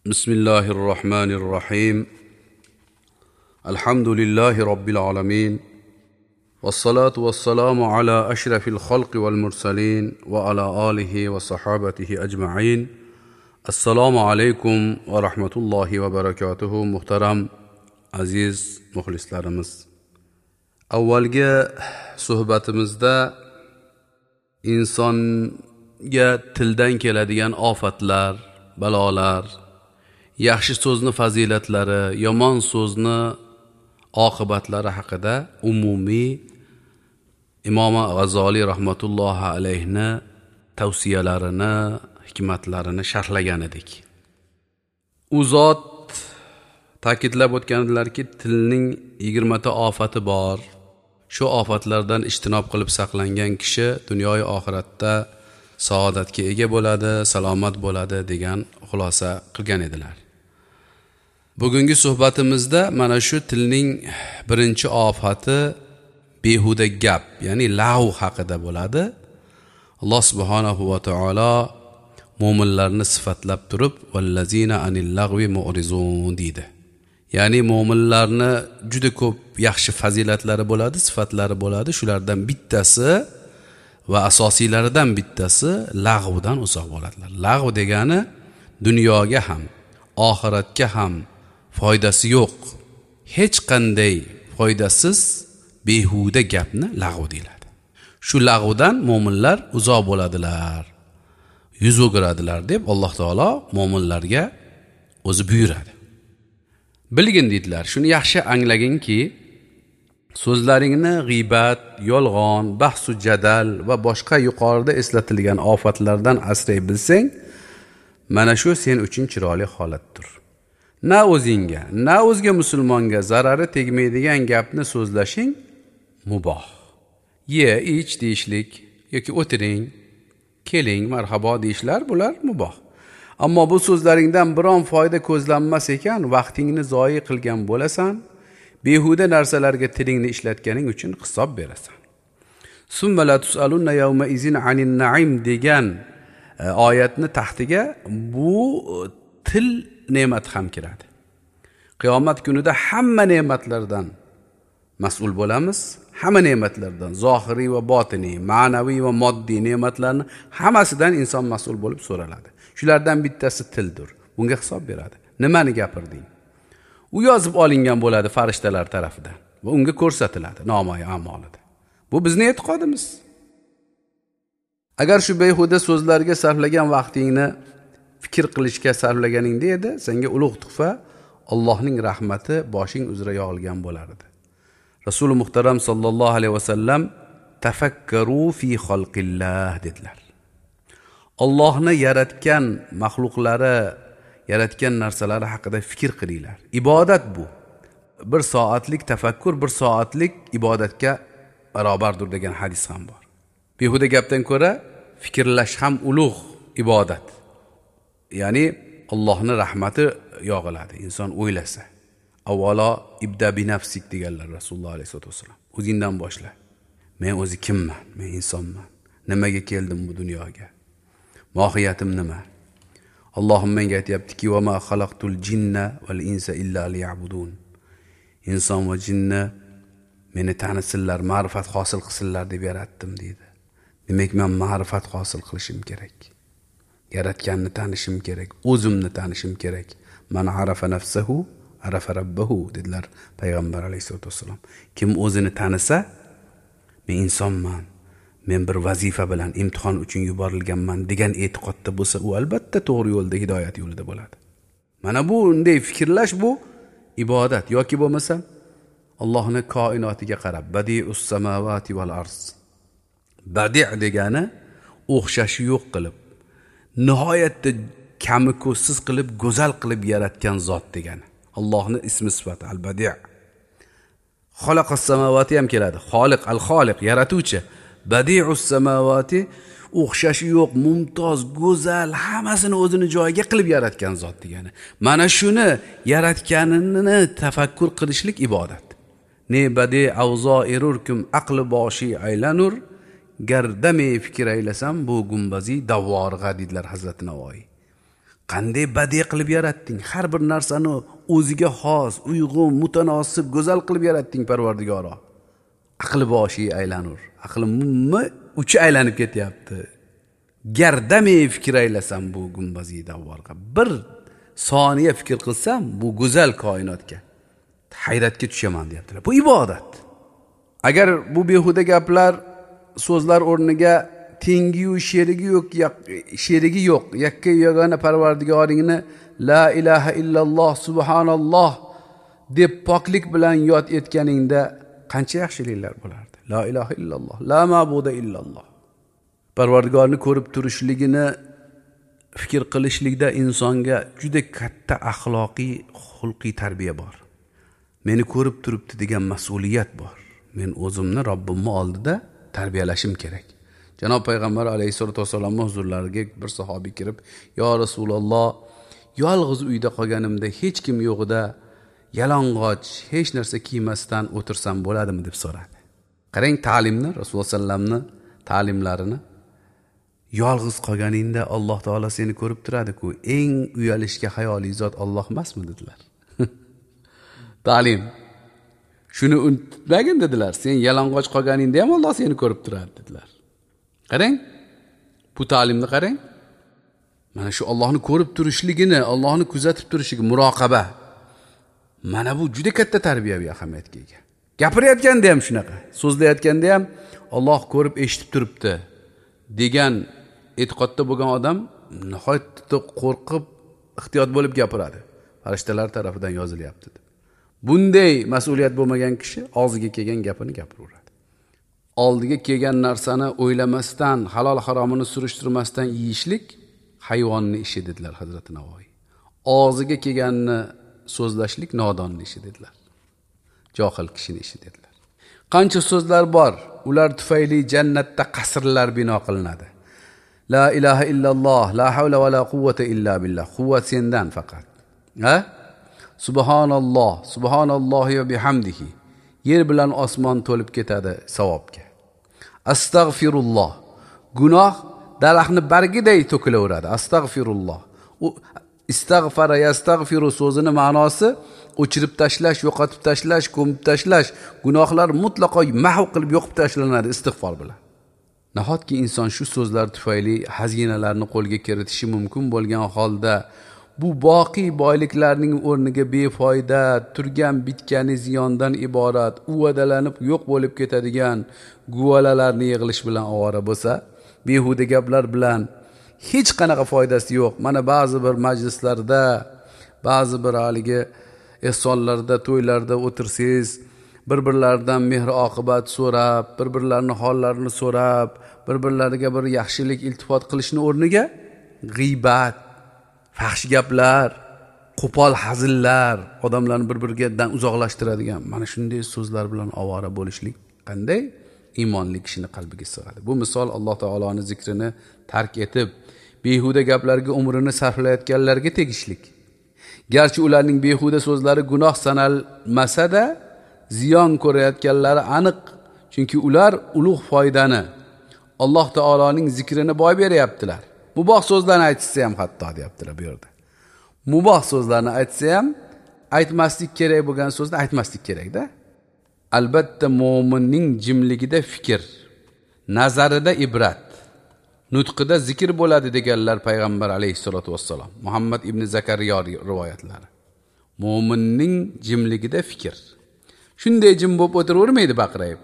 بسم الله الرحمن الرحيم الحمد لله رب العالمين والصلاة والسلام على أشرف الخلق والمرسلين وعلى آله وصحابته أجمعين. السلام عليكم ورحمة الله وبركاته. محترم aziz muxlislarimiz, avvalgi suhbatimizda insonga tildan keladigan ofatlar, balolar, yaxshi so'zni fazilatlari, yomon so'zni oqibatlari haqida umumiy Imom G'azoliy rahmatullohi alayhni tavsiyalarini, hikmatlarini sharhlagan edik. U zot ta'kidlab o'tganlarki, tilning 20 ta ofati bor. Shu ofatlardan ijtinob qilib saqlangan kishi dunyoy oxiratda saodatga ega bo'ladi, salomat bo'ladi degan xulosa qilgan edilar. Bugungi suhbatimizda mana shu tilning birinchi ofati behuda gap, ya'ni lag'v haqida bo'ladi. Alloh subhanahu va taolo mu'minlarni sifatlab turib, vallazina anil lag'vi mu'rizun deydi. Ya'ni mu'minlarni juda ko'p yaxshi fazilatlari bo'ladi, sifatlari bo'ladi. Shulardan bittasi va asosiylaridan bittasi lag'vdan uzoq bo'ladilar. Lag'v degani dunyoga ham, oxiratga ham foydasi yo'q, hech qanday foydasiz behuda gapni lag'v deyiladi. Shu lag'vdan mu'minlar uzoq bo'ladilar, yuz o'giradilar deb Alloh taolo mu'minlarga o'zi buyuradi. Bilgin deydilar, shuni yaxshi anglaginki, so'zlaringni g'iybat, yolg'on, bahsu jadal va boshqa yuqorida eslatilgan ofatlardan asray bilsang, mana shu sen uchun chiroyli holatdir. Na o'zingga, na o'zga musulmonga zarari tegmaydigan gapni so'zlashing muboh. Ye, ich deyishlik yoki o'tiring, keling, marhabo deyishlar bular muboh. Ammo bu so'zlaringdan biron foyda ko'zlanmas ekan, vaqtingni zoyi qilgan bo'lasan, behuda narsalarga tilingni ishlatganing uchun hisob berasan. Summa la tusalunna yawma izin anin na'im degan oyatni taxtiga bu til ne'mat ham kiradi. Qiyomat kunida hamma ne'matlardan mas'ul bo'lamiz. Hamma ne'matlardan, zohiriy va botiniy, ma'naviy va moddiy ne'matlarni hammasidan inson mas'ul bo'lib so'raladi. Shulardan bittasi tildir. Bunga hisob beradi. Nimani gapirding? U yozib olingan bo'ladi farishtalar tarafidan va unga ko'rsatiladi nomoy a'molida. Bu bizning e'tiqodimiz. Agar shu behuda so'zlarga sarflagan vaqtingni fikr qilishga sarflaganingda edi, senga ulug' tuhfa Allohning rahmati boshing uzra yog'ilgan bo'lar edi. Rasululloh muhtaram sallallohu alayhi vasallam tafakkaru fi xalqillah dedilar. Allohni yaratgan maxluqlari, yaratgan narsalari haqida fikr qilinglar. Ibodat bu. Bir soatlik tafakkur, bir soatlik ibodatga barobardir degan hadis ham bor. Behuda gapdan ko'ra fikrlash ham ulug' ibodat. Ya'ni Allohning rahmati yog'iladi inson o'ylasa. Avvalo ibda bi nafsik deganlar Rasululloh alayhisolatu vasallam. O'zingdan boshla. Men o'zi kimman? Men insonman. Nimaga keldim bu dunyoga? Mohiyatim nima? Allohim menga aytayaptiki, "Va ma xalaqtul jinna val insa illa liya'budun." Inson va jinni meni tanisinlar, ma'rifat hosil qilsinlar deb yaratdim deydi. Demak, men ma'rifat hosil qilishim kerak. Yaratganni tanishim kerak, o'zimni tanishim kerak. Man arafa nafsahu arafa rabbahu dedilar payg'ambar alayhisolatu vasallam. Kim o'zini tanisa, men insonman, men bir vazifa bilan imtihon uchun yuborilganman degan e'tiqodda bo'lsa, u albatta to'g'ri yo'lda, hidoyat yo'lida bo'ladi. Mana bu unday fikrlash bu ibodat yoki bo'lmasa Allohning koinotiga qarab, badi'us samawati val arz. Badi' degani o'xshashi yo'q qilib, nihoyatda kami ko'zsiz qilib, go'zal qilib yaratgan zot degani. Allohning ismi sifati al-badi'. Xalaqas samawati ham keladi. Xoliq, al-xoliq, yaratuvchi. Badi'us samawati o'xshashi yo'q, mumtoz, go'zal, hammasini o'zini joyiga qilib yaratgan zot degani. Mana shuni yaratganini tafakkur qilishlik ibodat. Ne badi avzoirurkum aqli boshi aylanur, gardame fikr aylasam bu gumbazi davvorg'a dedilar Hazrat Navoiy. Qanday badiiy qilib yaratding? Har bir narsani o'ziga xos, uyg'un, mutanosib, go'zal qilib yaratding Parvardigoro. Aqli boshi aylanur. Aqlimni uchi aylanib ketyapti. Gardamay fikr aylasam bu gumbazi davvorga. Bir soniya fikr qilsam bu go'zal koinotga hayratga tushaman deyaptilar. Bu ibodat. Agar bu behuda gaplar, so'zlar o'rniga tengi-yu sherigi yo'q, yakka yagona Parvardigoringni la ilaha illalloh subhanalloh deb poklik bilan yod etganingda qancha yaxshiliklar bo'lardi. La ilaha illalloh, la ma'buda illalloh. Parvardigorni ko'rib turishligini fikr qilishlikda insonga juda katta axloqiy, xulqiy tarbiya bor. Meni ko'rib turibdi degan mas'uliyat bor. Men o'zimni Robbimni oldida tarbiyalashim kerak. Janob payg'ambar alayhisolatu vasallamning huzurlariga bir sahobiy kirib, "Yo Rasululloh, yolg'iz uyda qolganimda hech kim yo'g'ida yalang'och, hech narsa kiymasdan o'tirsam bo'ladimi?" deb so'radi. Qarang ta'limni, Rasululloh sallamni ta'limlarini. Yolg'iz qolganingda Alloh taolo seni ko'rib turadi-ku, eng uyalishga hayoli zot Alloh emasmi dedilar. Ta'lim. Shuni unutmagin dedilar. Sen yalang'och qolganingda ham Alloh seni ko'rib turadi dedilar. Qarang. Bu ta'limni qarang. Mana shu Allohni ko'rib turishligini, Allohni kuzatib turishligi muroqaba. Mana bu juda katta tarbiyaviy ahamiyatga ega. Gapirayotganda ham shunaqa, so'zlayotganda ham Alloh ko'rib eshitib turibdi degan e'tiqodda bo'lgan odam nihoyatda qo'rqib, ehtiyot bo'lib gapiradi. Farishtalar tomonidan yozilyapti deb. Bunday mas'uliyat bo'lmagan kishi og'ziga kelgan gapini gapiraveradi. Oldiga kelgan narsani o'ylamasdan, halol haromini surishtirmasdan yeyishlik hayvonning ishi dedilar Hazrat Navoiy. Og'ziga kelganni so'zlashlik nodonning ishi dedilar. Johil kishining ishi dedilar. Qancha so'zlar bor, ular tufayli jannatda qasrlar bino qilinadi. La ilaha illalloh, la havla va la quvvata illa billah. Quvvat sendan faqat. Ha? Subhanalloh, subhanallohi va bihamdihi. Yer bilan osmon to'lib ketadi savobga. Astagfirulloh. Gunoh daraxtni bargiday to'kilaveradi. Astagfirulloh. U istagfara yastagfiru so'zini ma'nosi o'chirib tashlash, yo'qotib tashlash, ko'mib tashlash, gunohlar mutlaqo mahv qilib yo'qib tashlanadi istig'for bilan. Nahotki inson shu so'zlar tufayli xazinalarni qo'lga kiritishi mumkin bo'lgan holda bu boqiy boyliklarning o'rniga befoyda turgan bitgani ziyondan iborat, uvadalanib yo'q bo'lib ketadigan guvalalarni yig'ilish bilan ovora bo'lsa, behuda gaplar bilan hech qanaqa foydasi yo'q. Mana ba'zi bir majlislarda, ba'zi bir haligi ehsonlarda, to'ylarda o'tirsangiz, bir-birlaridan mehr oqibat so'rab, bir-birlarining hollarini so'rab, bir-birlariga bir yaxshilik iltifot qilishni o'rniga g'iybat, fahsh gaplar, qo'pol hazillar, odamlarni bir-biridan uzoqlashtiradigan mana shunday so'zlar bilan ovora bo'lishlik qanday iymonli kishini qalbiga sig'adi. Bu misol Alloh taoloning zikrini tark etib, behuda gaplarga umrini sarflayotganlarga tegishlik. Garchi ularning behuda so'zlari gunoh sanalmasa-da, ziyon ko'rayotganlari aniq. Chunki ular ulug' foydani, Alloh taoloning zikrini boy beryaptilar. Muboh so'zlarni aytsa ham hatto deyaptilar bu yerda. Muboh so'zlarni aytsa ham aytmaslik kerak bo'lgan so'zni aytmaslik kerak-da. Albatta mo'minning jimligida fikr, nazarida ibrat, nutqida zikr bo'ladi deganlar payg'ambar alayhisolatu vassalom. Muhammad ibn Zakariyo rivoyatlari. Mo'minning jimligida fikr. Shunday jim bo'lib o'tiravermaydi baqirayib.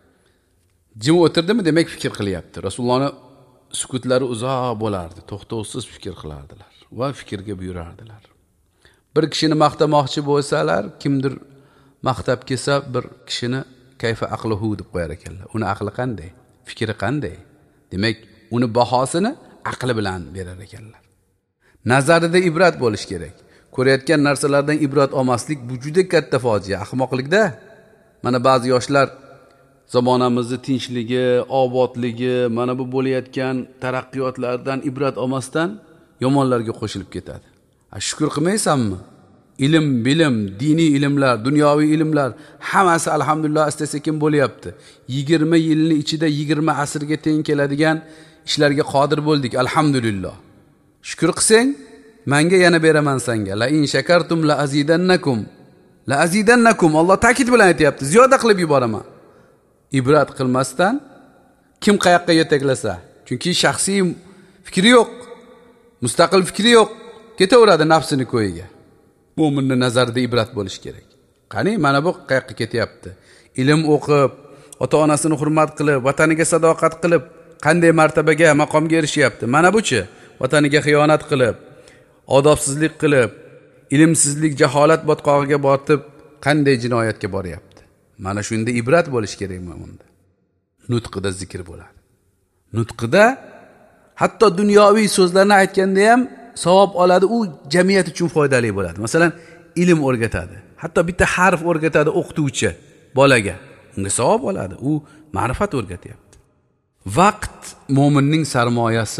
Jim o'tirdimi demak fikr qilyapti. Rasulullohning sukutlari uzoq bo'lardi, to'xtovsiz fikr qilardilar va fikrga buyurardilar. Bir kishini maqtamoqchi bo'lsalar, kimdir maqtab kelsa bir kishini kayfa aqluhu deb qo'yar ekanlar. Uni aqli qanday? Fikri qanday? Demak, uni bahosini aqli bilan berar ekanlar. Nazarida ibrat bo'lish kerak. Ko'rayotgan narsalardan ibrat olmaslik bu juda katta fojia, ahmoqlikda. Mana ba'zi yoshlar zamonamizning tinchligi, obodligi, mana bu bo'layotgan taraqqiyotlardan ibrat olmasdan yomonlarga qo'shilib ketadi. Shukr qilmaysanmi? Ilm, bilim, diniy ilmlar, dunyoviy ilmlar hammasi alhamdulillah asta-sekin bo'lyapti. 20 yilni ichida 20 asrga teng keladigan ishlarga qodir bo'ldik alhamdulillah. Shukr qilsang, menga yana beraman senga. La in shakartum la azidannakum. La azidannakum. Alloh ta'kid bilan aytayapti. Ziyoda qilib yuboraman. Ibrat qilmasdan kim qayoqqa yetaklasa, chunki shaxsiy fikri yo'q, mustaqil fikri yo'q, ketaveradi nafsini ko'yiga. Mo'minning nazarida ibrat bo'lish kerak. Qani, mana bu qayoqqa ketyapti? Ilm o'qib, ota-onasini hurmat qilib, vataniga sadoqat qilib, qanday martabaga, maqomga erishyapti? Mana buchi, vataniga xiyonat qilib, odobsizlik qilib, ilmsizlik, jaholat botqog'iga botib, qanday jinoyatga boryapti? Mana shunda ibrat bo'lish kerak mo'minda. Nutqida zikr bo'ladi. Nutqida hatto dunyoviy so'zlarni aytganda ham savob oladi, u jamiyat uchun foydali bo'ladi. Masalan, ilm o'rgatadi. Hatto bitta harf o'rgatadi o'qituvchi bolaga. Unga savob oladi. U ma'rifat o'rgatyapti. Vaqt mo'minning sarmoyasi.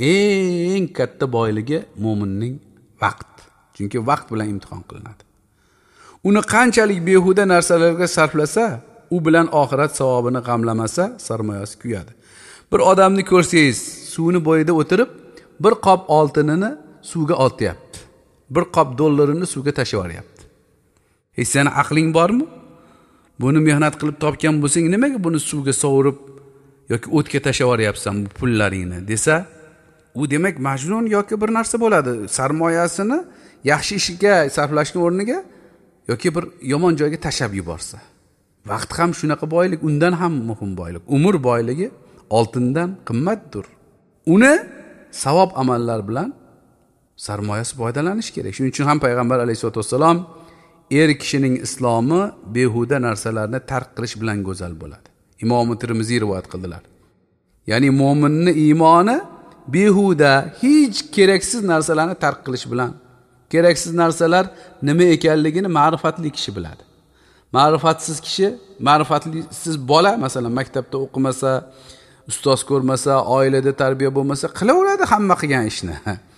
Eng katta boyligi mo'minning vaqt. Chunki vaqt bilan imtihon qilinadi. Uni qanchalik behuda narsalarga sarflasa, u bilan oxirat savobini g'amlamasa, sarmoyasi kuyadi. Bir odamni ko'rsangiz, suvni bo'yida o'tirib, bir qop oltinini suvga otyapti. Bir qop dollarini suvga tashlab yuboryapti. Hech seni aqling bormi? Buni mehnat qilib topgan bo'lsang, nimaga buni suvga sovurib yoki o'tga tashlab yuboryapsan bu pullaringni desa, u demak majnun yoki bir narsa bo'ladi. Sarmoyasini yaxshi ishga sarflashning o'rniga yoki bir yomon joyga tashlab yuborsa. Vaqt ham shunaqa boylik, undan ham muhim boylik. Umr boyligi oltindan qimmatdir. Uni savob amallar bilan sarmoyasi foydalanish kerak. Shuning uchun ham payg'ambar alayhisolatu vassalom kishining islomi behuda narsalarni tark qilish bilan go'zal bo'ladi. Imom Tirmiziy rivoyat qildilar. Ya'ni mo'minning iymoni behuda, hech keraksiz narsalarni tark qilish bilan. Keraksiz narsalar nima ekanligini ma'rifatli kishi biladi. Ma'rifatsiz kishi, ma'rifatsiz bola, masalan, maktabda o'qimasa, ustoz ko'rmasa, oilada tarbiya bo'lmasa, qilaveradi hamma qilgan ishni.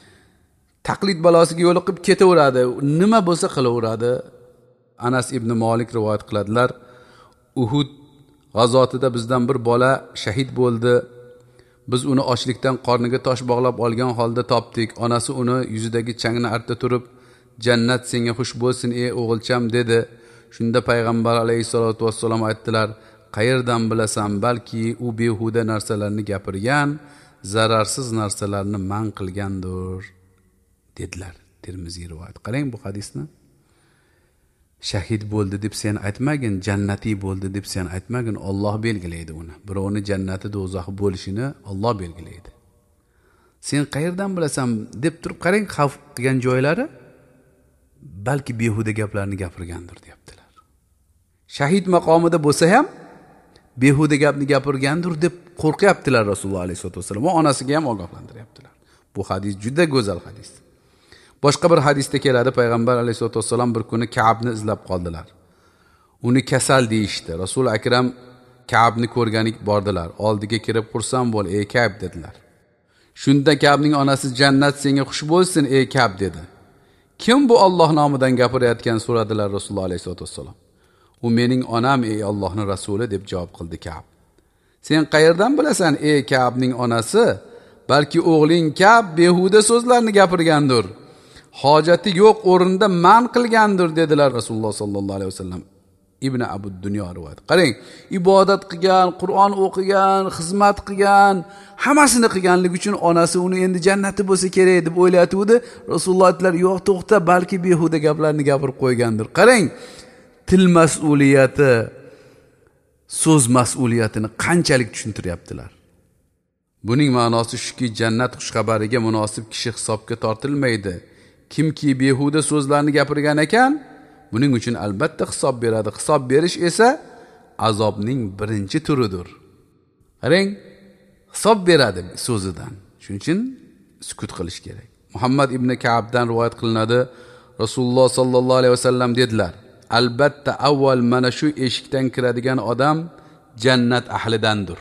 Taqlid balosiga yo'liqib ketaveradi. Nima bo'lsa qilaveradi. Anas ibn Malik rivoyat qiladilar. Uhud g'azotida bizdan bir bola shahid bo'ldi. Biz uni ochlikdan qorniga tosh bog'lab olgan holda topdik. Onasi uni yuzidagi changni arta turib, "Jannat senga xush bo'lsin ey o'g'ilcham" dedi. Shunda payg'ambar alayhisolatu vassalom aytdilar: "Qayerdan bilasan, balki u behuda narsalarni gapirgan, zararsiz narsalarni man qilgandir" dedilar. Tirmiziy rivoyat. Qarang bu hadisni. Shahid bo'ldi deb sen aytmagin, jannatiy bo'ldi deb sen aytmagin, Alloh belgilaydi uni. Birovni jannati do'zaxi bo'lishini Alloh belgilaydi. Sen qayerdan bilasan deb turib qarang, xavf qilgan joylari balki behuda gaplarni gapirgandir deyaptilar. Shahid maqomida bo'lsa ham behuda gapni gapirgandir deb qo'rqyaptilar Rasululloh alayhisolatu vasallam va onasiga ham ogohlantiryaptilar. Bu hadis juda go'zal hadis. Boshqa bir hadisda keladi, payg'ambar alayhisolatu vasallam bir kuni Ka'bni izlab qoldilar. Uni kasal deyishdi. Rasul akram Ka'bni ko'rganik bordilar. Oldiga kirib, "Xursand bo'l ey Ka'b" dedilar. Shunda Ka'bning onasi "Jannat senga xush bo'lsin ey Ka'b" dedi. "Kim bu Alloh nomidan gapirayotgan?" so'radilar Rasululloh alayhisolatu vasallam. "U mening onam ey Allohning rasuli" deb javob qildi Ka'b. "Sen qayerdan bilasan ey Ka'bning onasi? Balki o'g'ling Ka'b behuda so'zlarni gapirgandir. Hojati yo'q o'rinda man qilgandir" dedilar Rasululloh sallallohu alayhi vasallam. Ibn Abu Dunyo rivoyat. Qarang, ibodat qilgan, Qur'on o'qigan, xizmat qilgan, hammasini qilganligi uchun onasi uni endi jannati bo'lsa kerak deb o'ylayotdi. Rasululloh aytdilar, "Yo'q, to'xta, balki behuda gaplarni gapirib qo'ygandir." Qarang, til mas'uliyati, so'z mas'uliyatini qanchalik tushuntiryaptilar. Buning ma'nosi shuki, jannat xushxabariga munosib kishi hisobga tortilmaydi. Kimki behuda so'zlarni gapirgan ekan, buning uchun albatta hisob beradi. Hisob berish esa azobning birinchi turidir. Qarang, hisob beradi so'zidan. Shuning uchun sukut qilish kerak. Muhammad ibn Ka'bdan rivoyat qilinadi. Rasululloh sallallohu alayhi vasallam dedilar: "Albatta avval mana shu eshikdan kiradigan odam jannat ahlidandir."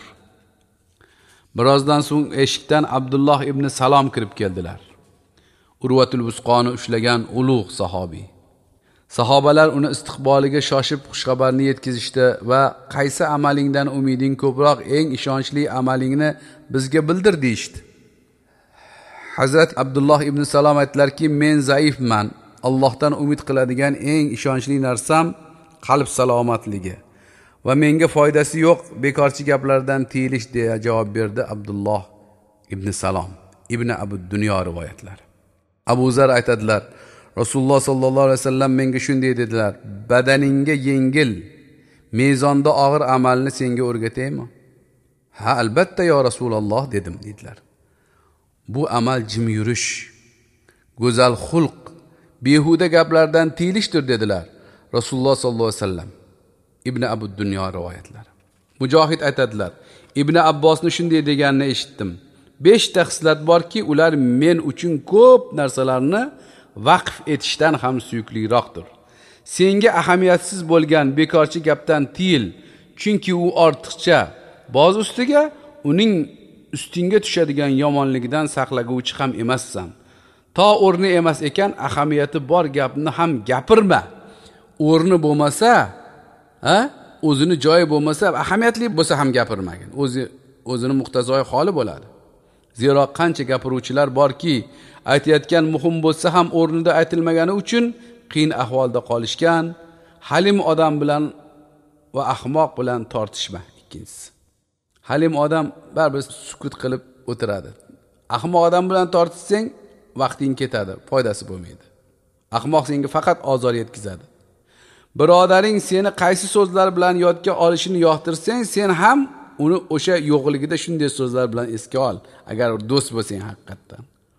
Birozdan so'ng eshikdan Abdulloh ibn Salom kirib keldilar. Urvatul Vusqoni ushlagan ulug' sahobiy. Sahobalar uni istiqboliga shoshib xushxabarni yetkazishdi va "Qaysi amalingdan umiding ko'proq, eng ishonchli amalingni bizga bildir" deyishdi. Hazrat Abdulloh ibn Salom aytdilarki, men zaifman. Allohdan umid qiladigan eng ishonchli narsam qalb salomatligi va menga foydasi yo'q bekorchi gaplardan tiyilish deya javob berdi Abdulloh ibn Salom. Ibn Abu Dunyo rivoyatlari. Abu Zar aytadilar, Rasululloh sallallohu alayhi vasallam menga shunday dedilar: "Badaningga yengil, mezonda og'ir amalni senga o'rgataymi?" "Ha, albatta yo Rasululloh" dedim dedilar. Bu amal jim yurish, go'zal xulq, behuda gaplardan tiyilishdir dedilar Rasululloh sallallohu alayhi vasallam. Ibn Abu Dunyo rivoyatlari. Mujohid aytadilar, Ibn Abbosni shunday deganini eshitdim. 5 ta xislat borki, ular men uchun ko'p narsalarni vaqf etishdan ham suyukliroqdir. Senga ahamiyatsiz bo'lgan bekorchi gapdan tiyil, chunki u ortiqcha. Boz ustiga uning ustingga tushadigan yomonligidan saqlaguvchi ham emassan. To o'rni emas ekan, ahamiyati bor gapni ham gapirma. O'rni bo'lmasa, o'zini joyi bo'lmasa, ahamiyatli bo'lsa ham gapirmagin. O'zini muqtazoi holi bo'ladi. Zero qancha gapiruvchilar borki, aytayotgan muhim bo'lsa ham o'rnida aytilmagani uchun qiyin ahvolda qolishgan. Halim odam bilan va ahmoq bilan tortishma. Ikkinchisi, halim odam baribir sukut qilib o'tiradi. Ahmoq odam bilan tortishsang, vaqting ketadi, foydasi bo'lmaydi. Ahmoq senga faqat ozor yetkazadi. Birodaring seni qaysi so'zlar bilan yodga olishini yoqtirsang, sen ham uni o'sha yo'qligida shunday so'zlar bilan esga ol, agar do'st bo'lsang haqiqatan.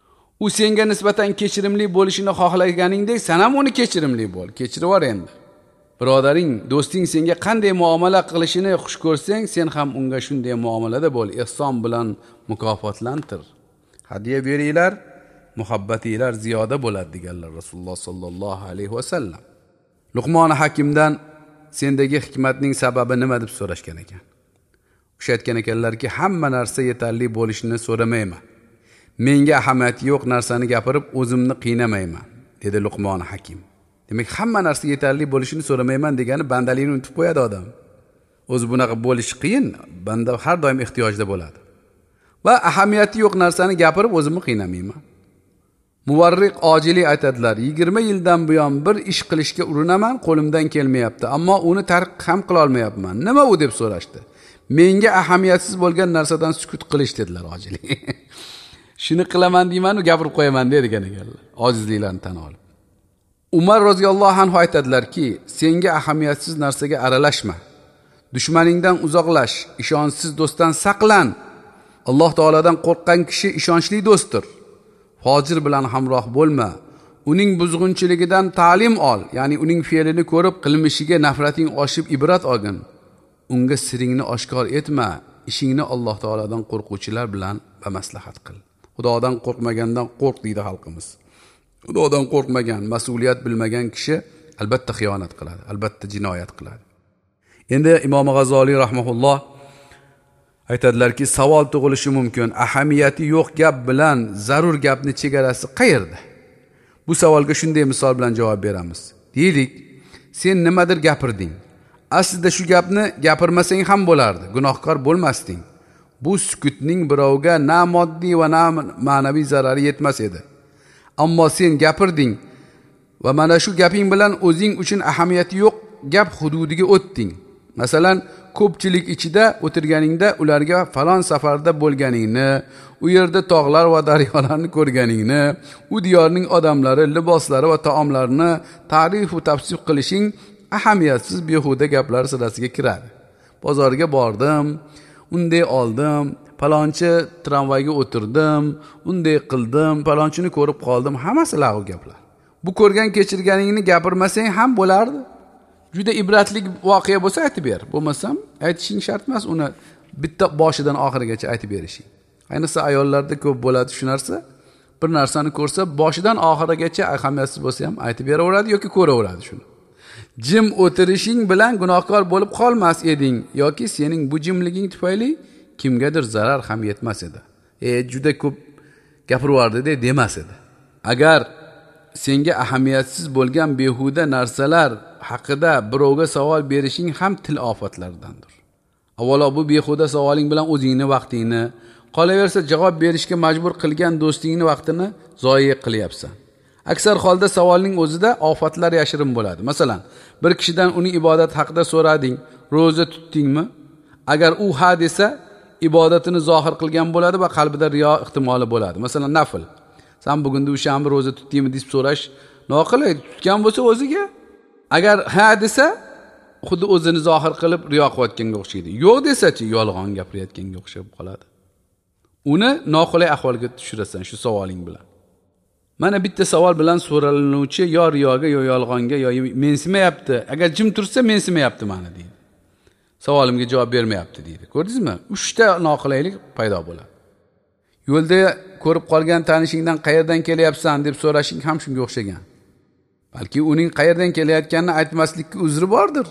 U senga nisbatan kechirimli bo'lishini xohlaganingdek, sen ham uni kechirimli bo'l, kechirib yubor endi. Birodaring, do'sting senga qanday muomala qilishini xush ko'rsang, sen ham unga shunday muomalada bo'l, ehson bilan mukofotlantir. Hadiya beringlar, muhabbatinglar ziyoda bo'ladi deganlar Rasululloh sallallohu alayhi vasallam. Luqmon Hakimdan sendagi hikmatning sababi nima deb so'rashgan ekan. O'sha aytgan ekanlarki, hamma narsa yetarli bo'lishini so'ramayman. Menga ahamiyati yo'q narsani gapirib o'zimni qiynamayman, dedi Luqmon Hakim. Demak, hamma narsa yetarli bo'lishini so'ramayman degani bandalikni unutib qo'yadi odam. O'zi bunaqa bo'lish qiyin, banda har doim ehtiyojda bo'ladi. Va ahamiyati yo'q narsani gapirib o'zimni qiynamayman. Muvarriq Ojili aytadilar, 20 yildan buyon bir ish qilishga urinaman, qo'limdan kelmayapti, ammo uni tark ham qila olmayapman. Nima u deb so'rashdi. Menga ahamiyatsiz bo'lgan narsadan sukut qilish dedilar Ojili. Shuni qilaman deyman, gapirib qo'yaman degan ekanlar. Ojizliklarni tan olib. Umar roziyallohu anhu aytadilarki, senga ahamiyatsiz narsaga aralashma. Dushmaningdan uzoqlash, ishonchsiz do'stdan saqlan. Alloh taoladan qo'rqqan kishi ishonchli do'stdir. Fojir bilan hamroh bo'lma. Uning buzg'unchiligidan ta'lim ol, ya'ni uning fe'lini ko'rib qilmishiga nafrating oshib ibrat olgin. Unga siringni oshkor etma, ishingni Alloh taoladan qo'rquvchilar bilan bamaslahat qil. Xudodan qo'rqmagandan qo'rq deydi xalqimiz. Xudodan qo'rqmagan, mas'uliyat bilmagan kishi albatta xiyonat qiladi, albatta jinoyat qiladi. Endi Imom G'azoliy rahimahulloh aytadilarki, savol tug'ilishi mumkin. Ahamiyati yo'q gap bilan zarur gapni chegarasi qayerda? Bu savolga shunday misol bilan javob beramiz. Deylik, sen nimadir gapirding. Aslida shu gapni gapirmasang ham bo'lardi, gunohkor bo'lmasding. Bu sukutning birovga na moddiy va na ma'naviy zarari yetmas edi. Ammo sen gapirding va mana shu gaping bilan o'zing uchun ahamiyati yo'q gap hududiga o'tding. Masalan, ko'pchilik ichida o'tirganingda ularga falon safarda bo'lganingni, u yerda tog'lar va daryolarni ko'rganingni, u diyorning odamlari, liboslari va taomlarini ta'rif va tavsif qilishing ahamiyatsiz behuda gaplar sirasiga kiradi. Bozorga bordim, unday oldim, palonchi tramvayga o'tirdim, unday qildim, palonchini ko'rib qoldim, hammasi lag'u gaplar. Bu ko'rgan kechirganingni gapirmasang ham bo'lardi. Juda ibratli voqea bo'lsa aytib ber. Bo'lmasam aytishing shart emas, uni bitta boshidan oxirigacha aytib berishing. Ayniqsa ayollarda ko'p bo'ladi shu narsa. Bir narsani ko'rsa, boshidan oxirigacha ahamiyatsiz bo'lsa ham aytib beraveradi yoki ko'raveradi shuni. Jim o'tirishing bilan gunohkor bo'lib qolmas eding yoki sening bu jimliging tufayli kimgadir zarar ham yetmas edi. Juda ko'p gapirvardi demas edi. Agar senga ahamiyatsiz bo'lgan behuda narsalar haqida birovga savol berishing ham til ofatlaridandir. Avvalo bu behuda savoling bilan o'zingni vaqtingni, Qolaversa javob berishga majbur qilgan do'stingni vaqtini zoya qilyapsan. Aksar holda savolning o'zida ofatlar yashirin bo'ladi. Masalan, bir kishidan uning ibodat haqida so'rading, roza tutdingmi? Agar u ha desa, ibodatini zohir qilgan bo'ladi va qalbida riyo ehtimoli bo'ladi. Masalan, nafl. Sen bugun dushanba roza tutdingmi deb so'rash noqulay. Tutgan bo'lsa o'ziga. Agar ha desa, xuddi o'zini zohir qilib riyo qilayotganga o'xshaydi. Yo'q desa-chi, yolg'on gapirayotganga o'xshab qoladi. Uni noqulay ahvolga tushirasan shu savoling bilan. Mana bitta savol bilan so'ralinuvchi yo riyoga yo yolg'onga yo mensimayapti. Agar jim tursa mensimayapti meni deydi. Savolimga javob bermayapti deydi. Ko'rdingizmi? 3 ta noqulaylik paydo bo'ladi. Yo'lda ko'rib qolgan tanishingdan qayerdan kelyapsan deb so'rashing ham shunga o'xshagan. Balki uning qayerdan kelayotganini aytmaslikka uzri bordir.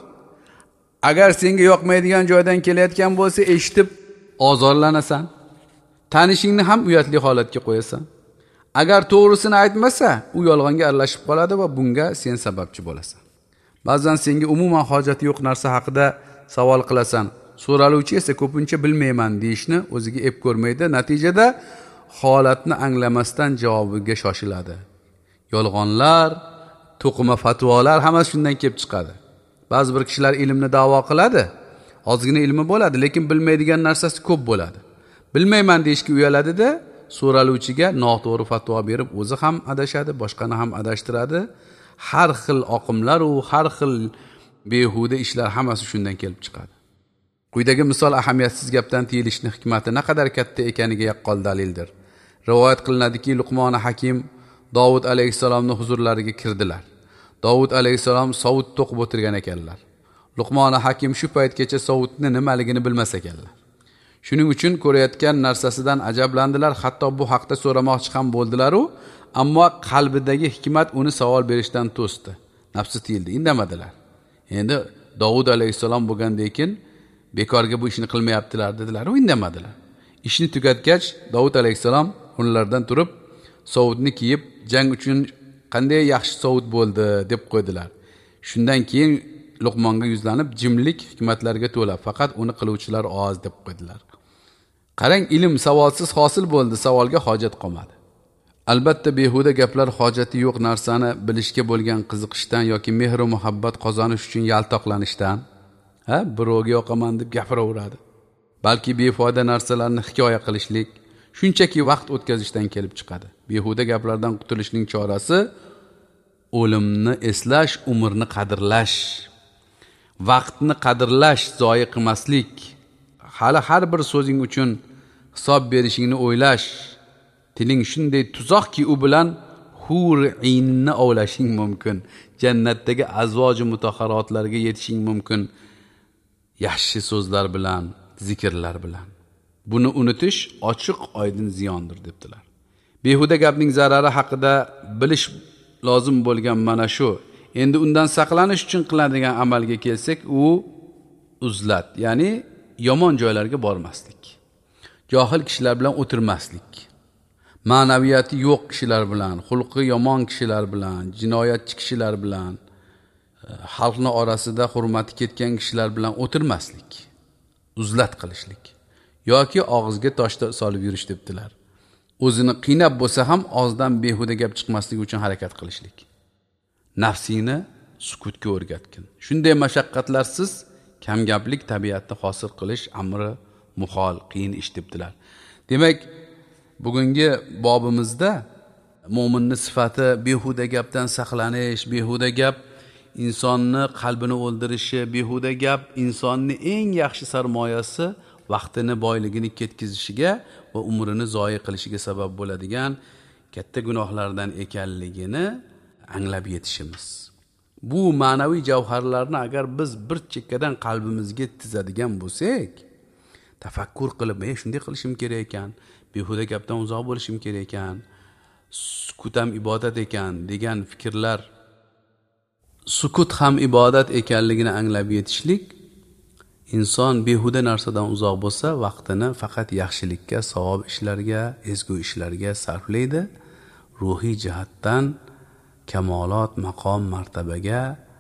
Agar senga yoqmaydigan joydan kelayotgan bo'lsa, eshitib ozorlanasan. Tanishingni ham uyatli holatga qo'yasan. Agar to'g'risini aytmasa, u yolg'onga aralashib qoladi va bunga sen sababchi bo'lasan. Ba'zan senga umuman hojati yo'q narsa haqida savol qilasan. So'raluvchi esa ko'pincha bilmayman deyishni o'ziga ep ko'rmaydi. Natijada holatni anglamasdan javobiga shoshiladi. Yolg'onlar, to'qima fatvolar hammasi shundan kelib chiqadi. Ba'zi bir kishilar ilmni da'vo qiladi. Ozgina ilmi bo'ladi, lekin bilmaydigan narsasi ko'p bo'ladi. Bilmayman deyishga uyaladi-da, so'raluvchiga noto'g'ri fatvo berib o'zi ham adashadi, boshqani ham adashtiradi. Har xil oqimlar va har xil behuda ishlar hammasi shundan kelib chiqadi. Quyidagi misol ahamiyatsiz gapdan tiyilishning hikmati naqadar katta ekaniga yaqqol dalildir. Rivoyat qilinadiki, Luqmon Hakim Davud alayhisalomning huzurlariga kirdilar. Davud alayhisalom sovut to'qib o'tirgan ekanlar. Luqmon Hakim shu paytgacha sovutni nimaligini bilmas ekanlar. Shuning uchun ko'rayotgan narsasidan ajablandilar, hatto bu haqda so'ramoqchi ham bo'ldilar-u, ammo qalbidagi hikmat uni savol berishdan to'sdi. Nafsi tiyildi, indamadilar. Endi Davud alayhisalom bo'lgandan bekorga bu ishni qilmayaptilar dedilar, u indamadilar. Ishni tugatgach, Davud alayhisalom o'rnlaridan turib, sovutni kiyib, jang uchun qanday yaxshi sovut bo'ldi deb qo'ydilar. Shundan keyin Luqmonga yuzlanib, jimlik hikmatlarga to'la, faqat uni qiluvchilar oz deb qo'ydilar. Qarang, ilm savolsiz hosil bo'ldi, savolga hojat qolmadi. Albatta behuda gaplar hojati yo'q narsani bilishga bo'lgan qiziqishdan yoki mehr va muhabbat qozonish uchun yaltoqlanishdan, birovga yoqaman deb gapiraveradi. Balki befoyda narsalarni hikoya qilishlik, shunchaki vaqt o'tkazishdan kelib chiqadi. Behuda gaplardan qutulishning chorasi o'limni eslash, umrni qadrlash, vaqtni qadrlash, zoya qilmaslik, hali har bir so'zing uchun hisob berishingni o'ylash. Tiling shunday tuzoqki, u bilan hur-aynni ovlashing mumkin. Jannatdagi azvoji mutahharotlarga yetishing mumkin. Yaxshi so'zlar bilan, zikrlar bilan. Buni unutish ochiq oydin ziyondir debdilar. Behuda gapning zarari haqida bilish lozim bo'lgan mana shu. Endi undan saqlanish uchun qiladigan amalga kelsak, u uzlat, ya'ni yomon joylarga bormaslik. Johil kishilar bilan o'tirmaslik. Ma'naviyati yo'q kishilar bilan, xulqi yomon kishilar bilan, jinoyatchi kishilar bilan, xalqning orasida hurmati ketgan kishilar bilan o'tirmaslik. Uzlat qilishlik. Yoki og'izga tosh solib yurish debdilar. O'zini qiynab bo'lsa ham og'zidan behuda gap chiqmasligi uchun harakat qilishlik. Nafsini sukutga o'rgatgin. Shunday mashaqqatlarsiz kamgaplik tabiatni hosil qilish amri muhol, qiyin ish debdilar. Demak, bugungi bobimizda mo'minning sifati behuda gapdan saqlanish, behuda gap insonni qalbini o'ldirishi, behuda gap insonni eng yaxshi sarmoyasi vaqtini, boyligini ketkizishiga va umrini zoya qilishiga sabab bo'ladigan katta gunohlardan ekanligini anglab yetishimiz. Bu ma'naviy javharlarni agar biz bir chekkadan qalbimizga tizadigan bo'lsak, tafakkur qilib, shunday qilishim kerak ekan, behuda gapdan uzoq bo'lishim kerak ekan, sukut ham ibodat ekan degan fikrlar, sukut ham ibodat ekanligini anglab yetishlik, inson behuda narsadan uzoq bo'lsa, vaqtini faqat yaxshilikka, savob ishlarga, ezgu ishlarga sarflaydi, ruhiy jihatdan kamolot, maqom, martabaga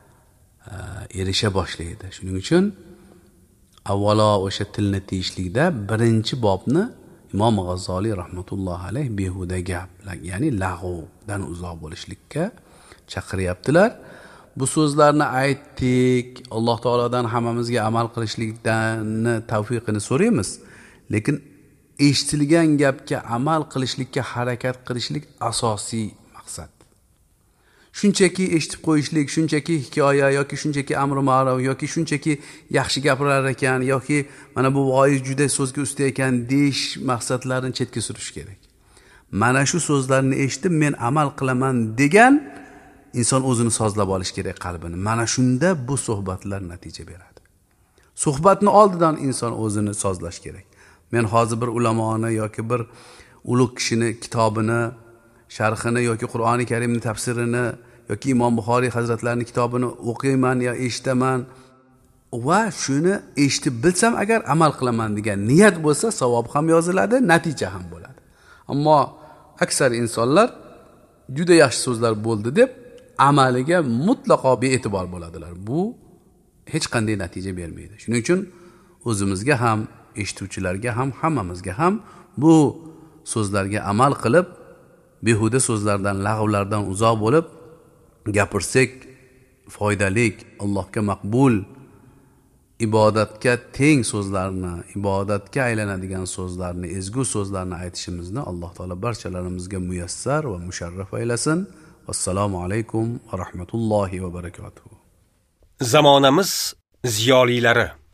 erisha boshlaydi. Shuning uchun avvalo o'sha tilni tiyishlikda birinchi bobni imom G'azzoliy rahmatullohi alayh behuda gap, ya'ni lag'ovdan uzoq bo'lishlikka chaqiryaptilar. Bu so'zlarni aytdik. Alloh taolodan hammamizga amal qilishlikdan tavfiqini so'raymiz. Lekin eshitilgan gapga amal qilishlikka harakat qilishlik asosiy maqsad. Shunchaki eshitib qo'yishlik, shunchaki hikoya yoki shunchaki amri ma'ruf yoki shunchaki yaxshi gapirar ekan yoki mana bu voiz juda so'zga usta ekan deyish maqsadlarini chetga surish kerak. Mana shu so'zlarni eshitib men amal qilaman degan inson o'zini sozlab olish kerak qalbini. Mana shunda bu suhbatlar natija beradi. Suhbatni oldidan inson o'zini sozlash kerak. Men hozir bir ulamoni yoki bir ulug' kishini kitobini, sharhini yoki Qur'oni Karimning tafsirini yoki Imom Buxoriy hazratlarining kitobini o'qiyman yo eshitaman va shuni eshitib bilsam agar amal qilaman degan niyat bo'lsa, savob ham yoziladi, natija ham bo'ladi. Ammo aksar insonlar juda yaxshi so'zlar bo'ldi deb amaliga mutlaqo bee'tibor bo'ladilar. Bu hech qanday natija bermaydi. Shuning uchun o'zimizga ham, eshituvchilarga ham, hammamizga ham bu so'zlarga amal qilib, behuda so'zlardan, lag'vlardan uzoq bo'lib gapirsak foydali, Allohga maqbul, ibodatga teng so'zlarni, ibodatga aylanadigan so'zlarni, ezgu so'zlarni aytishimizni Alloh taolo barchalarimizga muyassar va musharraf aylasin. Assalomu alaykum va rahmatullohi va barakotuh. Zamonamiz ziyolilari